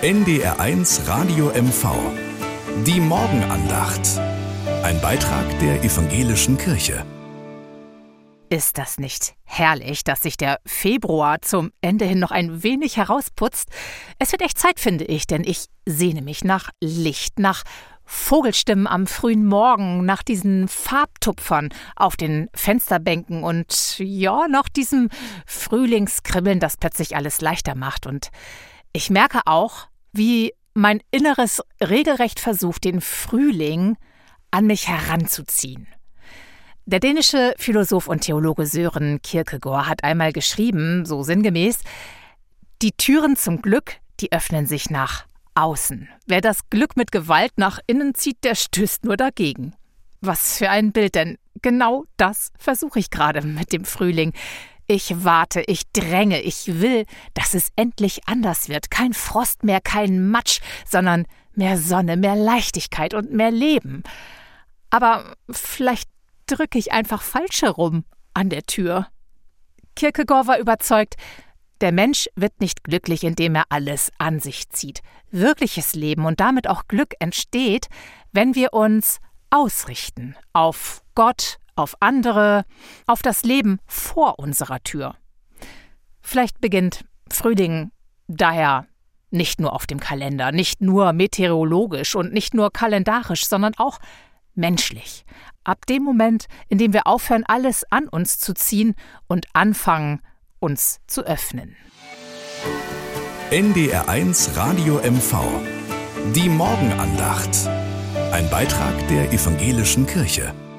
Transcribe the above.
NDR1 Radio MV. Die Morgenandacht. Ein Beitrag der Evangelischen Kirche. Ist das nicht herrlich, dass sich der Februar zum Ende hin noch ein wenig herausputzt? Es wird echt Zeit, finde ich, denn ich sehne mich nach Licht, nach Vogelstimmen am frühen Morgen, nach diesen Farbtupfern auf den Fensterbänken und ja, nach diesem Frühlingskribbeln, das plötzlich alles leichter macht. Und ich merke auch, wie mein Inneres regelrecht versucht, den Frühling an mich heranzuziehen. Der dänische Philosoph und Theologe Søren Kierkegaard hat einmal geschrieben, so sinngemäß: Die Türen zum Glück, die öffnen sich nach außen. Wer das Glück mit Gewalt nach innen zieht, der stößt nur dagegen. Was für ein Bild, denn genau das versuche ich gerade mit dem Frühling. Ich warte, ich dränge, ich will, dass es endlich anders wird. Kein Frost mehr, kein Matsch, sondern mehr Sonne, mehr Leichtigkeit und mehr Leben. Aber vielleicht drücke ich einfach falsch herum an der Tür. Kierkegaard war überzeugt, der Mensch wird nicht glücklich, indem er alles an sich zieht. Wirkliches Leben und damit auch Glück entsteht, wenn wir uns ausrichten auf Gott, auf andere, auf das Leben vor unserer Tür. Vielleicht beginnt Frühling daher nicht nur auf dem Kalender, nicht nur meteorologisch und nicht nur kalendarisch, sondern auch menschlich. Ab dem Moment, in dem wir aufhören, alles an uns zu ziehen und anfangen, uns zu öffnen. NDR1 Radio MV. Die Morgenandacht. Ein Beitrag der Evangelischen Kirche.